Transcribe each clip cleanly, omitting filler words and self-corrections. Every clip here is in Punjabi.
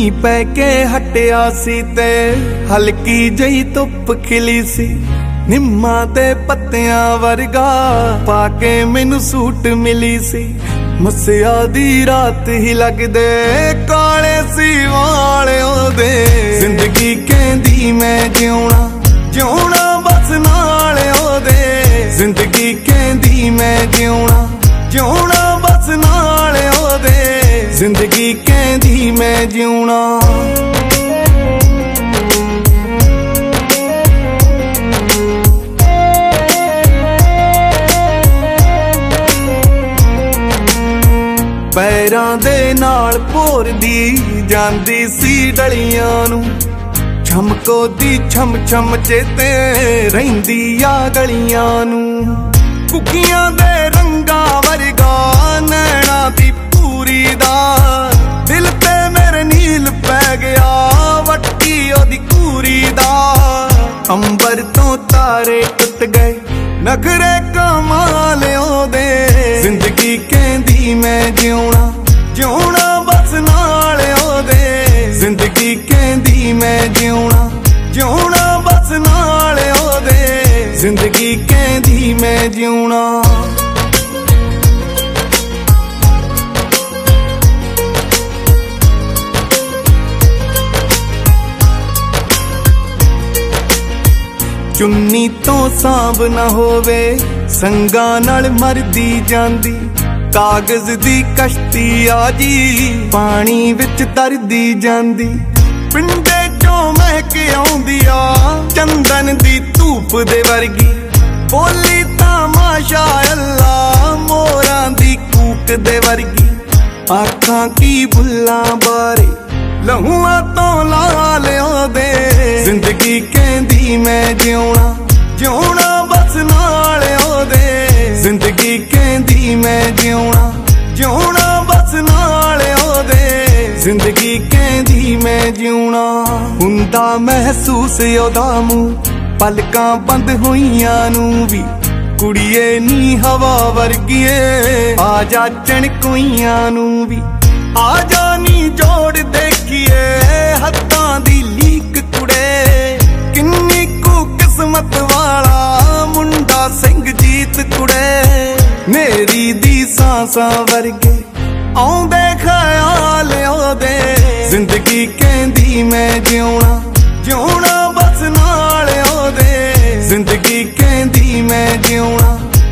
ਮੀਂਹ ਪੈ ਕੇ ਹਟਿਆ ਸੀ ਤੇ ਹਲਕੀ ਜਿਹੀ ਧੁੱਪ ਖਿਲੀ ਸੀ। ਨਿੰਮਾਂ ਦੇ ਪੱਤਿਆਂ ਵਰਗਾ ਪਾ ਕੇ ਮੈਨੂੰ ਸੂਟ ਮਿਲੀ ਸੀ। ਮੱਸਿਆ ਦੀ ਰਾਤ ਹੀ ਲੱਗਦੇ ਕਾਲੇ ਸੀ ਵਾਲ ਉਹਦੇ। ਜ਼ਿੰਦਗੀ ਕਹਿੰਦੀ ਮੈਂ ਜਿਉਣਾ ਬਸ ਨਾਲ ਉਹਦੇ। ਜ਼ਿੰਦਗੀ ਕਹਿੰਦੀ ਮੈਂ ਜਿਉਣਾ ਬਸ ਨਾਲ ਉਹਦੇ। ਜ਼ਿੰਦਗੀ ਕਹਿੰਦੀ ਮੈਂ ਜਿਉਣਾ। ਪੈਰਾਂ ਦੇ ਨਾਲ ਭੋਰਦੀ ਜਾਂਦੀ ਸੀ ਡਲੀਆਂ ਨੂੰ। ਛਮਕੋਦੀ ਛਮ ਛਮ ਚੇਤੇ ਰਹਿੰਦੀ ਆ ਗਲੀਆਂ ਨੂੰ। ਕੁੱਕੀਆਂ ਦੇ ਰੰਗਾਂ ਵਰਗਾ ਨੈਣਾ ਦੀ ਪੂਰੀ ਦਾ। ਦਿਲ ਤੇ ਮੇਰੇ ਨੀਲ ਪੈ ਗਿਆ ਵੱਟੀ ਉਹਦੀ ਕੂਰੀ ਦਾ। ਅੰਬਰ ਤੋਂ ਤਾਰੇ ਟੁੱਟ ਗਏ ਨਖਰੇ ਕਮਾਲ ਉਹਦੇ। ਜ਼ਿੰਦਗੀ ਕਹਿੰਦੀ ਮੈਂ ਜਿਉਣਾ ਬਸ ਨਾਲ ਉਹਦੇ। ਜ਼ਿੰਦਗੀ ਕਹਿੰਦੀ ਮੈਂ ਜਿਉਣਾ ਬਸ ਨਾਲ ਉਹਦੇ। ਜ਼ਿੰਦਗੀ ਕਹਿੰਦੀ ਮੈਂ ਜਿਉਣਾ। ਚੁੰਨੀ ਤੋਂ ਸਾਂਭ ਨਾ ਹੋਵੇ ਸੰਗਾਂ ਨਾਲ ਮਰਦੀ ਜਾਂਦੀ। ਕਾਗਜ਼ ਦੀ ਕਸ਼ਤੀ ਆ ਜੀ ਪਾਣੀ ਵਿੱਚ ਤਰਦੀ ਜਾਂਦੀ। ਪਿੰਡੇ ਚੋਂ ਮਹਿਕ ਆਉਂਦੀ ਆ ਚੰਦਨ ਦੀ ਧੂਪ ਦੇ ਵਰਗੀ। ਬੋਲੀ ਤਾਂ ਮਾਸ਼ਾ ਅੱਲਾ ਮੋਰਾਂ ਦੀ ਕੂਕ ਦੇ ਵਰਗੀ। ਆਖਾਂ ਕੀ ਬੁੱਲਾਂ ਬਾਰੇ ਲਹੂਆਂ ਤੋਂ ਲਾਲ ਉਹਦੇ। ਜ਼ਿੰਦਗੀ ਕਹਿੰਦੀ ਮੈਂ ਜਿਉਣਾ ਬਸ ਨਾਲ ਉਹਦੇ। ਜ਼ਿੰਦਗੀ ਕਹਿੰਦੀ ਮੈਂ ਜਿਉਣਾ ਬਸ ਨਾਲ ਉਹਦੇ। ਜ਼ਿੰਦਗੀ ਕਹਿੰਦੀ ਮੈਂ ਜਿਉਣਾ। ਹੁੰਦਾ ਮਹਿਸੂਸ ਉਹਦਾ ਮੂੰਹ ਪਲਕਾਂ ਬੰਦ ਹੋਈਆਂ ਨੂੰ ਵੀ। ਕੁੜੀਏ ਨੀ ਹਵਾ ਵਰਗੀਏ ਆ ਜਾ ਚਣਕੋਈਆਂ ਨੂੰ ਵੀ। ਆ ਜਾ ਨੀ ਜੋੜ ਦੇਖੀਏ ਹੱਥਾਂ ਦੀ ਲੀਕ ਕੁੜੇ। ਕਿੰਨੀ ਕੁ ਕਿਸਮਤ ਵਾਲਾ ਮੁੰਡਾ ਸਿੰਘਜੀਤ ਕੁੜੇ। ਮੇਰੀ ਦੀ ਸਾਂਸਾਂ ਵਰਗੇ ਆਉਂਦੇ ਖਿਆਲ ਉਹਦੇ। ਜ਼ਿੰਦਗੀ ਕਹਿੰਦੀ ਮੈਂ ਜਿਉਣਾ ਬਸ ਨਾਲ ਉਹਦੇ। ਜ਼ਿੰਦਗੀ ਕਹਿੰਦੀ ਮੈਂ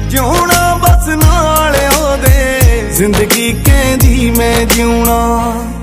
ਜਿਉਣਾ ਬਸ ਨਾਲ ਉਹਦੇ। ਜ਼ਿੰਦਗੀ ਕਹਿੰਦੀ ਮੈਂ ਜਿਉਣਾ।